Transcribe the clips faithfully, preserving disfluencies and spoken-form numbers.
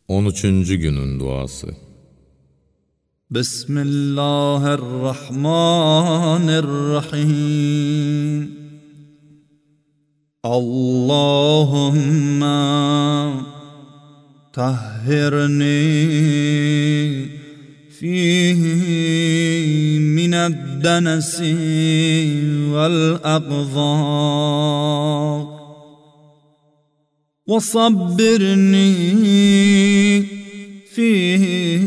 on üçüncü günün duası. Bismillahirrahmanirrahim. Allahümme tahhirni fihi mined-denesi vel-aqdar وصبرني فيه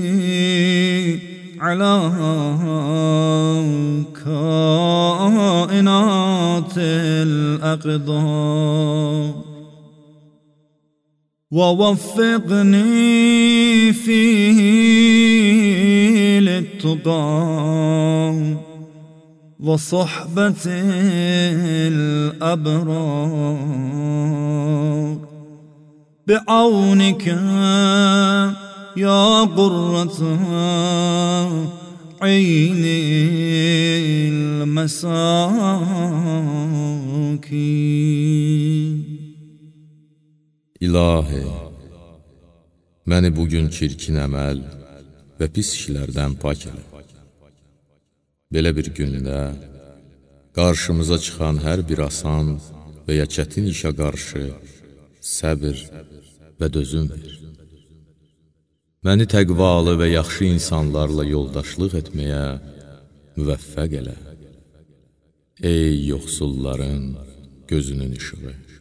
على كائنات الأقدار ووفقني فيه للتقى وصحبة الأبرار بعونك يا قرة عين المساكين. İlahi, məni bugün çirkin əməl və pis işlərdən pak elə. Belə bir gündə qarşımıza çıxan hər bir asan və ya çətin işə qarşı səbir və dözüm ver. Məni təqvalı və yaxşı insanlarla yoldaşlıq etməyə müvəffəq elə. Ey yoxsulların gözünün işığı!